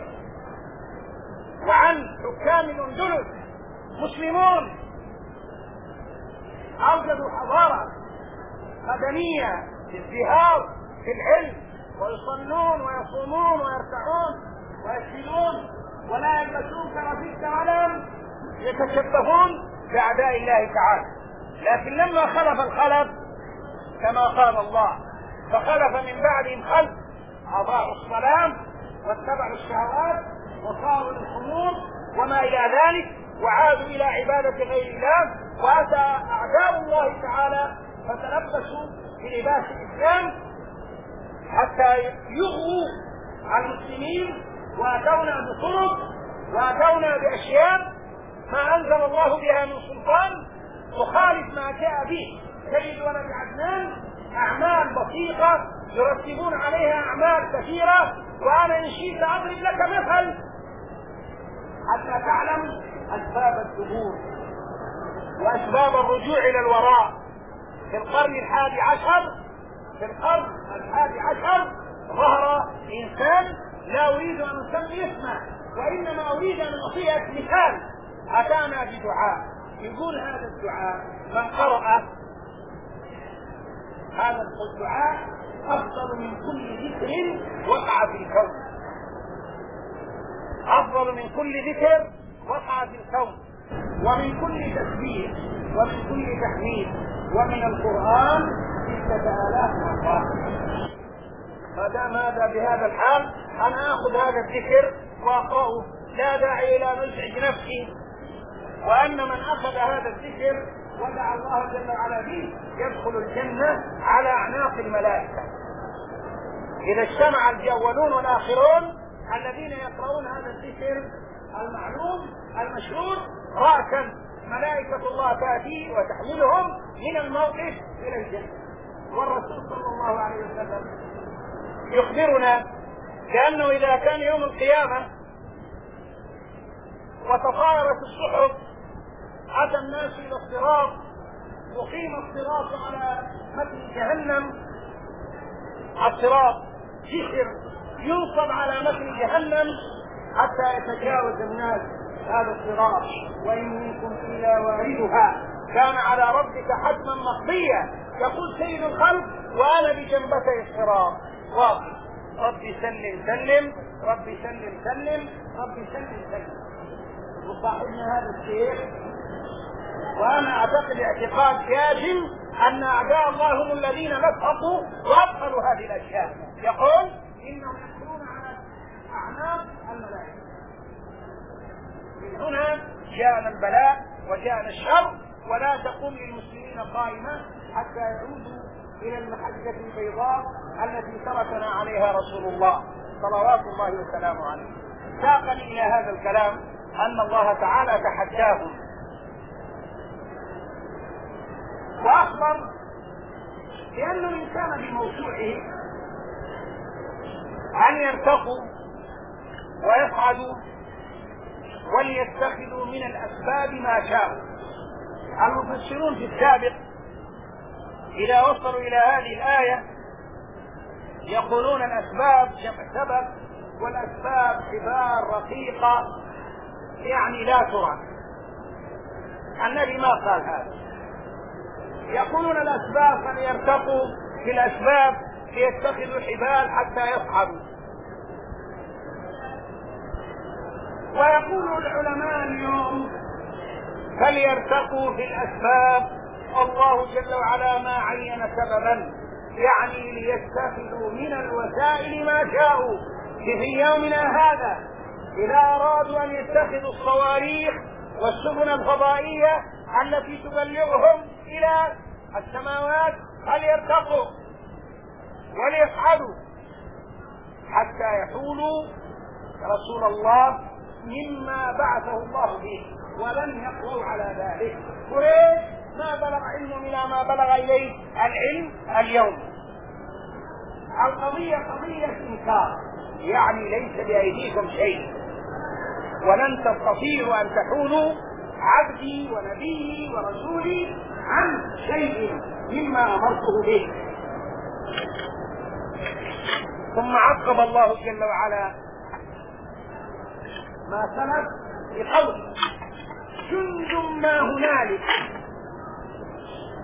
وعن حكام الأندلس مسلمون أوجدوا حضارة مدنية ازدهار في العلم، ويصلون ويصومون ويركعون ويسجدون ولا يلبسون كرافيس ولم يتشبهون بأعداء الله تعالى. لكن لما خلف الخلف كما قال الله فخلف من بعدهم خلف أضاعوا الصلاة واتبعوا الشهوات وصاروا للخمور وما إلى ذلك وعادوا إلى عبادة غير الله، وأتى أعداء الله تعالى فتلبسوا بلباس الإسلام حتى يغووا المسلمين، وأتونا بطرق وأتونا بأشياء ما أنزل الله بها من سلطان تخالف ما جاء به سيد ولد عدنان، أعمال بسيطة يرتبون عليها أعمال كثيرة. وأنا إن شئت أضرب لك مثل حتى تعلم أسباب الثبور وأسباب الرجوع إلى الوراء. في القرن الحادي عشر ظهر إنسان لا أريد أن أسمي اسمه وإنما أريد أن أعطيك مثال. أتانا بدعاء يقول هذا الدعاء من قرأ هذا الدعاء أفضل من كل ذكر وقع في الكون، أفضل من كل ذكر وقع في الكون، ومن كل تسبيح ومن كل تحميد، ومن القرآن 6000 مرة. فدام هذا بهذا الحال أنا أخذ هذا الذكر وأقرأه، لا داعي إلى نزعج نفسي. وأن من أخذ هذا الذكر ودعا الله جل وعلا به يدخل الجنة على أعناق الملائكة. إذا اجتمع الأولون والآخرون الذين يقرؤون هذا الذكر المعلوم المشهور رأسا ملائكة الله تأتي وتحملهم من الموقف إلى الجنة. والرسول صلى الله عليه وسلم يخبرنا لأنه إذا كان يوم القيامة وتطايرت الصحف أتى الناس إلى الصراط، وقيم الصراط على متن جهنم. الصراط جسر ينصب على متن جهنم حتى يتجاوز الناس هذا الصراط، وإن منكم إلا واردها كان على ربك حتما مقضيا. يقول سيد الخلق وأنا بجنبتي الصراط واقف، ربي سلم سلم، ربي سلم سلم، ربي سلم سلم. وصاحبنا هذا الشيخ وأنا أعتقد اعتقاد جازم أن أعداء الله هم الذين نفقوا وأبخلوا هذه الأشياء. يقول إنهم يدخلون على أعناق الملائكة. من هنا جاءنا البلاء وجاءنا الشر، ولا تقوم للمسلمين قائمة حتى يعودوا إلى المحجة البيضاء التي تركنا عليها رسول الله صلوات الله وسلامه عليه. ساقني إلى هذا الكلام أن الله تعالى تحداهم وأخبر بأن الإنسان بموسوعه أن يرتقوا ويصعدوا وليتخذوا من الأسباب ما شاءوا. المفسرون في السابق إذا وصلوا إلى هذه الآية يقولون الأسباب جمع سبب، والأسباب حبال رقيقة يعني لا ترى. النبي ما قال هذا. يقولون الأسباب فليرتقوا في الأسباب ليتخذوا حبال حتى يصعدوا. ويقول العلماء اليوم فليرتقوا في الأسباب، الله جل وعلا ما عين سببا، يعني ليتخذوا من الوسائل ما شاءوا. في يومنا هذا إذا أرادوا أن يتخذوا الصواريخ والسفن الفضائية التي تبلغهم إلى السماوات فليرتقوا وليصعدوا حتى يحولوا رسول الله مما بعثه الله به، ولن يقووا على ذلك. قريش ما بلغ علمهم إلى ما بلغ إليه العلم اليوم. القضية قضية إنكار، يعني ليس بأيديكم شيء، ولن تستطيعوا أن تحولوا عبدي ونبيي ورسولي عن شيء مما أمرته به. ثم عقب الله جل وعلا ما سلف بقول جند ما هنالك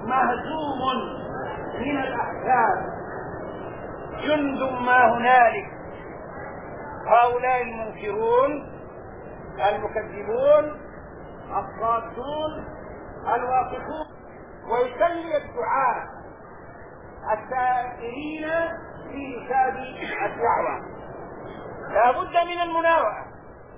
مهزوم من الأحزاب، جند ما هنالك. هؤلاء المنكرون المكذبون الصادون الواقفون، ويسمي الدعاة السائرين في ركاب الدعوة. لا بد من المناوئة،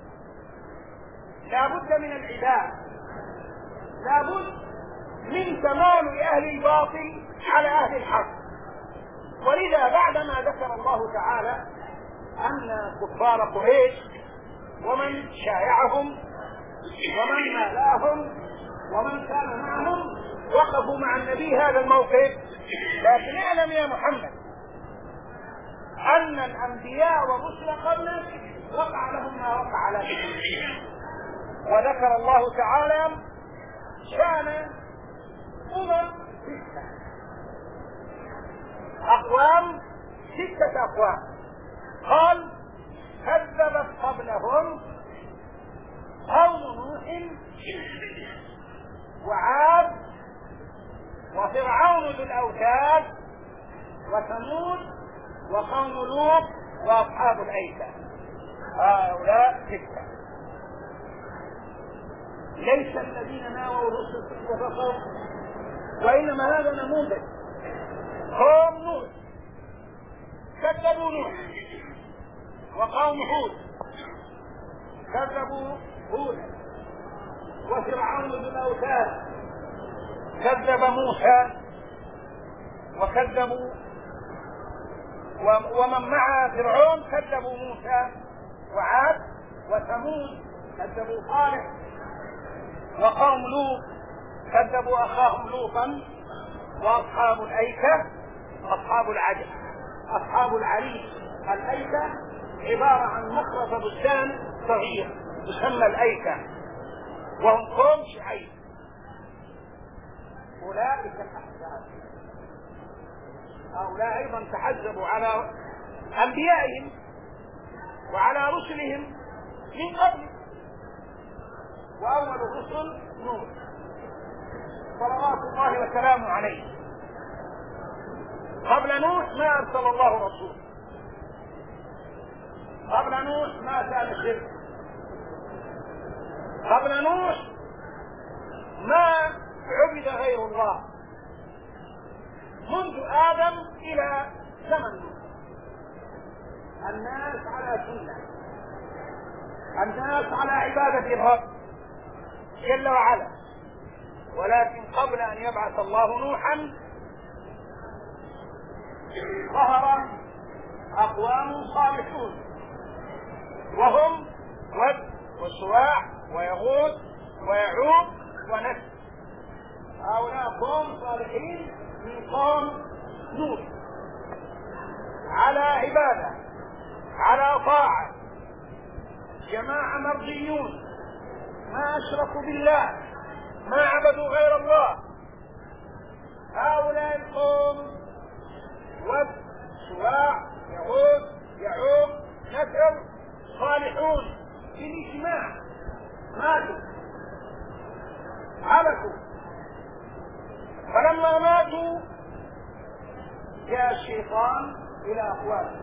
لا بد من العداء، لا بد من تمام أهل الباطل على أهل الحق. ولذا بعدما ذكر الله تعالى أن كفار قريش ومن شايعهم ومن مالاهم ومن كان معهم وقفوا مع النبي هذا الموقف، لكن اعلم يا محمد أن الأنبياء والرسل قبلك وقع لهم ما وقع لك. وذكر الله تعالى شأن أقوام ستة أقوام، قال كذبت قبلهم قوم نوح وعاد وفرعون ذو الأوتاد وثمود وقوم لوط وأصحاب الأيكة. هؤلاء ستة، ليس الذين ناووا الرسل وفقوا، وإنما هذا نموذج. قوم نوح كذبوا نوح، وقوم هود كذبوا هود، وفرعون ذو الأوتاد كذب موسى وكذبوا، ومن مع فرعون كذبوا موسى وعاد، وثمود كذبوا صالح، وقوم لوط كذبوا أخاهم لوطا، وأصحاب الأيكة أصحاب العجل أصحاب العريش. الأيكة عبارة عن مخرف بستان صغير يسمى الأيكة، وهم قوم شعيب. أولئك الأحزاب، هؤلاء أيضا تحزبوا على أنبيائهم وعلى رسلهم من قبل. وأول الرسل نوح صلوات الله وسلامه عليه. قبل نوح ما أرسل الله رسول، قبل نوح ما كان شرك، قبل نوح ما عبد غير الله، منذ آدم إلى زمن نوح الناس على سنة، الناس على عبادة الرب جل وعلا. ولكن قبل أن يبعث الله نوحا ظهر أقوام صالحون، وهم ود وسواع ويغوث ويعوق ونسر. هؤلاء قوم صالحين من قوم نوح، على عبادة على طاعة، جماعة مرضيون، ما أشركوا بالله، ما عبدوا غير الله. هؤلاء القوم ود سواع يغوث يعوق نسر صالحون بالاجماع ماتوا هلكوا. فلما ماتوا جاء الشيطان الى اقوامه،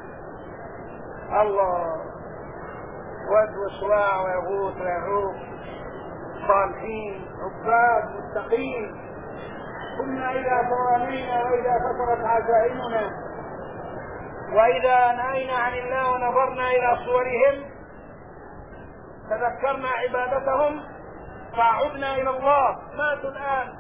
الله ود وسواع ويغوث ويعوق صالحين عباد متقين، كنا إذا توانينا وإذا فترت عزائمنا وإذا نهينا عن الله ونظرنا إلى صورهم تذكرنا عبادتهم فعدنا إلى الله. ماتوا الآن،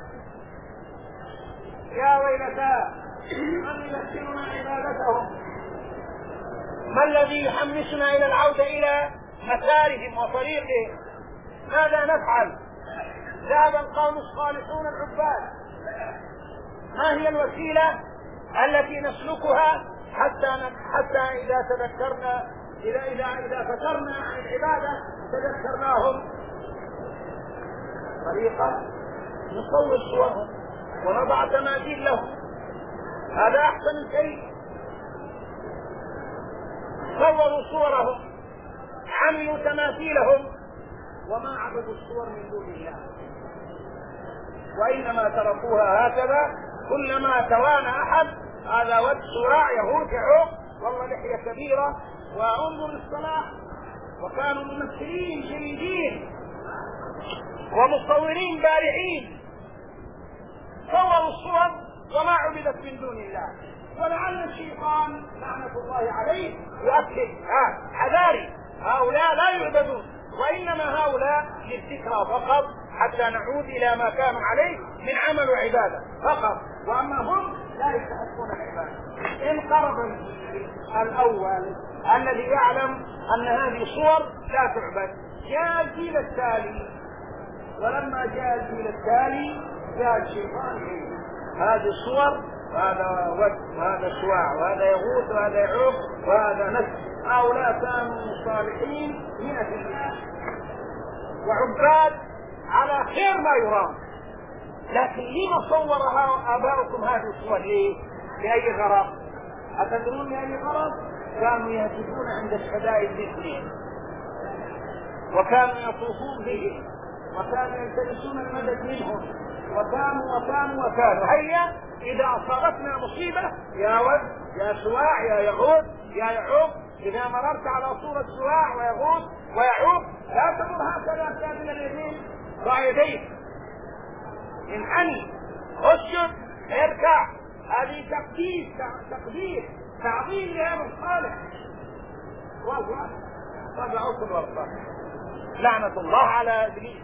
يا ويلتا من يذكرنا عبادتهم؟ ما الذي يحمسنا إلى العودة إلى مسارهم وطريقهم؟ ماذا نفعل؟ ذهب القوم الصالحون العباد، ما هي الوسيلة التي نسلكها حتى إذا تذكرنا إذا فكرنا عن العبادة تذكرناهم؟ طريقة نصور صورهم ونضع تماثيل لهم، هذا أحسن شيء. صوروا صورهم، عملوا تماثيلهم، وما عبدوا الصور من دون الله. وإنما تركوها هكذا. كلما توانى أحد هذا ود صراع يهود يعوق والله لحية كبيرة. وانظر الصلاح، وكانوا ممثلين جيدين ومصورين بارعين، صوروا الصور وما عبدت من دون الله. ولعل الشيطان لعنة الله عليه يؤكد حذاري، هؤلاء لا يعبدون، وإنما هؤلاء للذكرى فقط حتى نعود إلى ما كانوا عليه من عمل وعبادة فقط، وأما هم لا يستحقون العبادة. انقرض الأول الذي يعلم أن هذه صور لا تعبد، جاء الجيل التالي، ولما جاء الجيل التالي جاء الشيطان هذه الصور، وهذا ود وهذا سواع وهذا يغوث وهذا يعوق وهذا نسل. هؤلاء كانوا صالحين 100% وعباد على خير ما يرام، لكن لما صورها آباؤكم هذه الصور؟ ليه؟ لأي غرض؟ أتدرون لأي غرض؟ كانوا يهتفون عند الشدائد بالاثنين، وكانوا يطوفون بهم، وكانوا يلتمسون المدد منهم، وكانوا هيا إذا أصابتنا مصيبة يا ود يا سواع يا يغوث يا يعوق، إذا مررت على صورة سواع ويغوث ويعوق لا تمر هكذا سابل اليدين رايدين، انحني اسجد اركع. هذه تقدير تعظيم لهذا الصالح. طبعا لعنة الله على إبليس،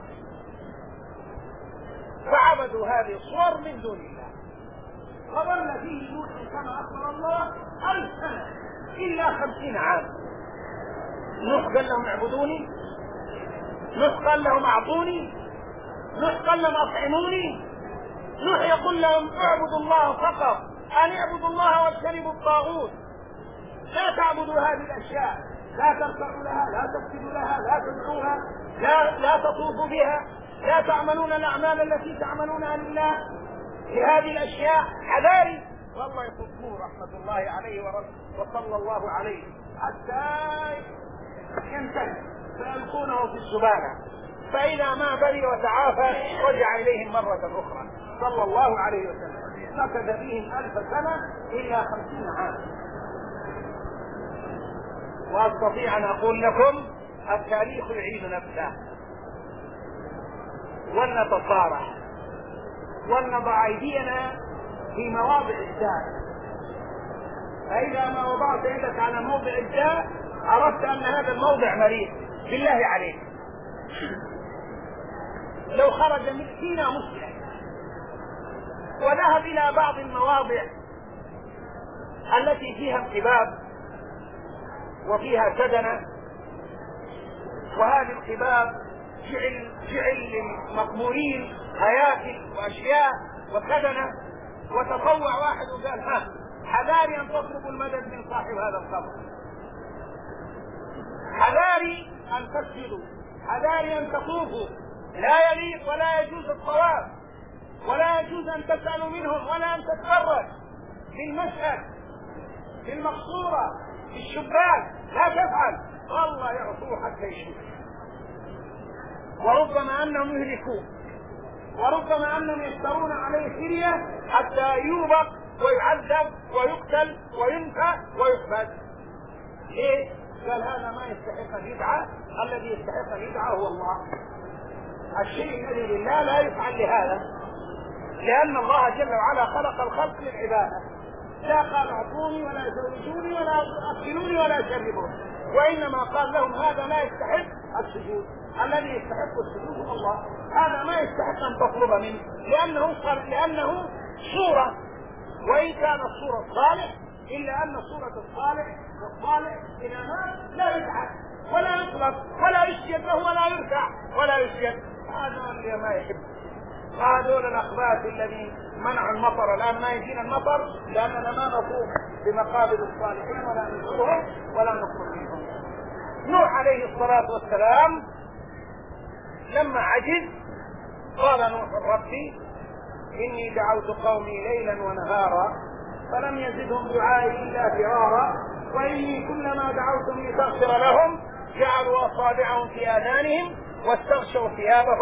فعبدوا هذه الصور من دون الله، وظل فيه نوح كما أخبر الله 1000 سنة إلا 50 عام. نوح قال لهم اعبدوني، نوح قال لهم اعطوني، نوح قال لهم اطعموني، نوح يقول لهم اعبدوا الله فقط، ان اعبدوا الله واجتنبوا الطاغوت، لا تعبدوا هذه الاشياء، لا تركعوا لها، لا تسجدوا لها، لا تدعوها، لا تطوفوا بها، لا تعملون الاعمال التي تعملونها لله في هذه الاشياء. حذاري. والله يصدقون رحمة الله عليه وصلى الله عليه حتى ينتهي فيلقونه في الزبالة، فإذا ما برئ وتعافى رجع إليهم مرة أخرى صلى الله عليه وسلم. مكث فيهم 1000 سنة إلا 50 عام. وأستطيع أن أقول لكم التاريخ يعيد نفسه، ولنتصارح ولنضع أيدينا في مواضع الداء، فإذا ما وضعت يدك على موضع الداء عرفت أن هذا الموضع مريض. بالله عليك لو خرج فينا مسلم وذهب إلى بعض المواضع التي فيها انقباب وفيها سدنة، وهذه الانقباب جعل للمقبورين هياكل وأشياء وسدنة، وتطوع واحد وقال حذاري أن تطلبوا المدد من صاحب هذا القبر، حذاري أن تسجدوا، حذاري أن تطوفوا، لا يليق ولا يجوز الطواف، ولا يجوز أن تسألوا منهم، ولا أن تتفرج في المشهد في المقصورة في الشباك، لا تفعل، والله يعطوه حتى يشوف، وربما أنهم يهلكوه، وربما أنهم يفترون عليه فرية حتى يوبق ويعذب ويقتل وينفى ويحبس. ليه؟ قال هذا ما يستحق أن يدعى، الذي يستحق أن يدعى هو الله. الشيء الذي لله لا يفعل لهذا، لأن الله جل وعلا خلق الخلق للعبادة، لا قال اعطوني ولا زوجوني ولا أكلوني ولا شربوني، وإنما قال لهم هذا لا يستحق السجود، الذي يستحق السجود هو الله، هذا ما يستحق أن تطلب منه، لأنه صورة، وإن كان الصورة الصالح إلا أن صورة الصالح والصالح إلى مات لا يدعى ولا يطلب ولا يسجد له ولا يركع ولا يسجد. هذا اللي ما يحب، هذول الأخباث الذي منعوا المطر. الآن ما يجينا المطر لأننا ما نطوف بمقابر الصالحين ولا نزورهم ولا نخرج منهم. نوح عليه الصلاة والسلام لما عجز قال نوح ربي إني دعوت قومي ليلا ونهارا فلم يزدهم دعائي إلا فرارا، وإني كلما دعوتهم لتغفر لهم جعلوا أصابعهم في آذانهم واستغشوا ثيابهم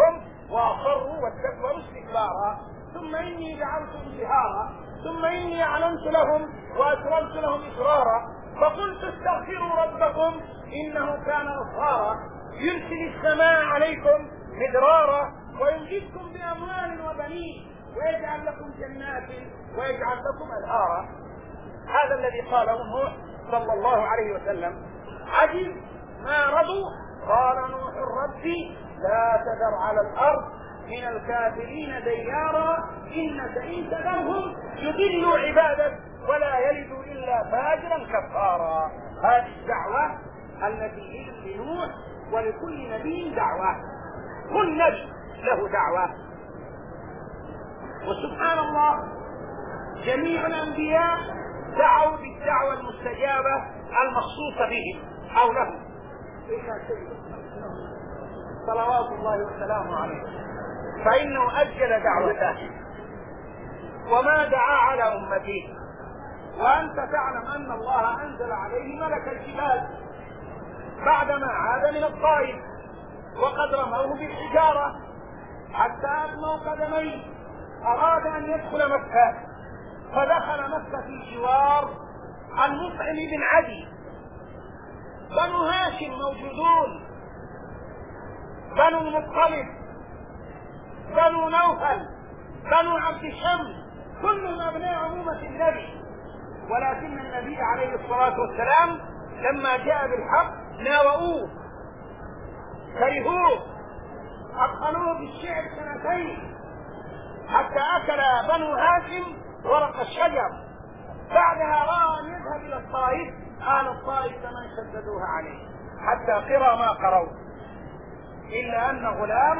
وأصروا واستكبروا استكبارا، ثم إني دعوتهم جهارا، ثم إني أعلنت لهم وأسررت لهم إسرارا، فقلت استغفروا ربكم إنه كان غفارا يرسل السماء عليكم مدرارا ويمددكم بأموال وبنين ويجعل لكم جنات ويجعل لكم أنهارا. هذا الذي قاله نوح صلى الله عليه وسلم. عجب ما رضوا. قال نوح ربي لا تذر على الأرض من الكافرين ديارا إنك إن تذرهم يضلوا عبادك ولا يلدوا إلا فاجرا كفارا. هذه الدعوة التي هي لنوح، ولكل نبي دعوة، كل نبي له دعوة. وسبحان الله جميع الأنبياء دعوا بالدعوة المستجابة المخصوصة بهم أو لهم إلا سيدنا صلوات الله وسلامه عليه، فإنه أجل دعوته وما دعا على أمته. وأنت تعلم أن الله أنزل عليه ملك الجبال بعدما عاد من الطائف وقد رموه بالحجارة حتى أدموا قدميه. أراد أن يدخل مكة فدخل مكة في جوار المطعم بن عدي. بنو هاشم موجودون، بنو المطلب، بنو نوفل، بنو عبد الشمس، كلهم أبناء عمومة النبي. ولكن النبي عليه الصلاة والسلام لما جاء بالحق ناوؤوه، كرهوه، أبقلوه بالشعر سنتين حتى أكل بنو هاشم ورق الشجر. بعدها رأى أن يذهب إلى الطائف، آل الطائف كما شددوها عليه حتى قرى ما قروا، إلا أن غلام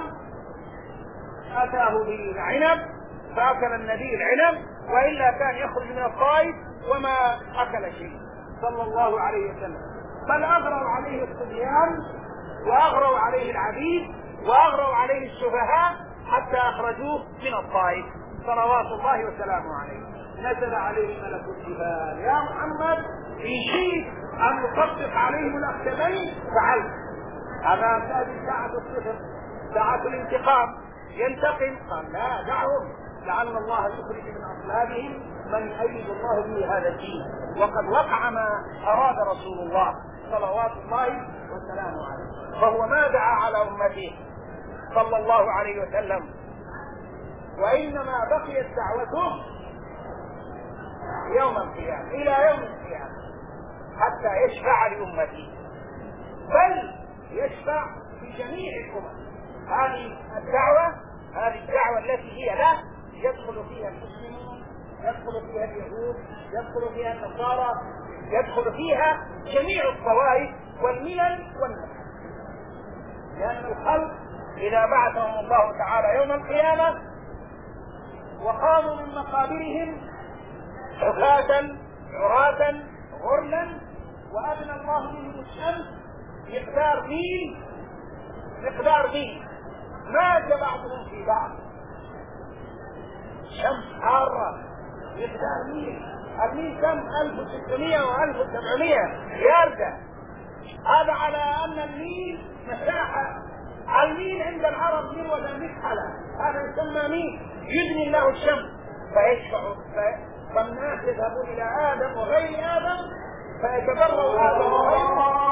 أتاه بالعنب فأكل النبي العنب، وإلا كان يخرج من الطائف وما أكل شيء صلى الله عليه وسلم. بل أغروا عليه الصبيان وأغروا عليه العبيد وأغروا عليه السفهاء حتى أخرجوه من الطائف صلوات الله وسلامه عليه. نزل عليه ملك الجبال: يا محمد إن شئت أن نطبق عليهم الأخشبين فعلت. أمام هذه ساعة الصفر، ساعة الانتقام، ينتقم. قال لا، دعهم لعل الله يخرج من أصلابهم من يؤيد الله به هذا الدين. وقد وقع ما أراد رسول الله صلوات الله وسلامه عليه. فهو ما دعا على أمته صلى الله عليه وسلم، وإنما بقيت دعوته يوم القيامة إلى يوم القيامة حتى يشفع لأمته، بل يشفع في جميع الأمم. هذه الدعوة التي هي له يدخل فيها المسلمون، يدخل فيها اليهود، يدخل فيها النصارى، يدخل فيها جميع الطوائف والملل والنسل، لأن الخلق إذا بعثهم الله تعالى يوم القيامة وقاموا من مقابرهم حفاة عراة غرلا وأدنى الله منهم الشمس مقدار ميل مات بعضهم في بعض، شمس حارة مقدار ميل. الميل كم؟ 1600 و1700 ياردة. هذا على أن الميل مساحة. الميل عند العرب ميل ولا مكحلة، هذا يسمى ميل. يدني الله الشمس فيشفع، فالناس يذهبون إلى آدم وغير آدم فيتبرأ آدم وغيره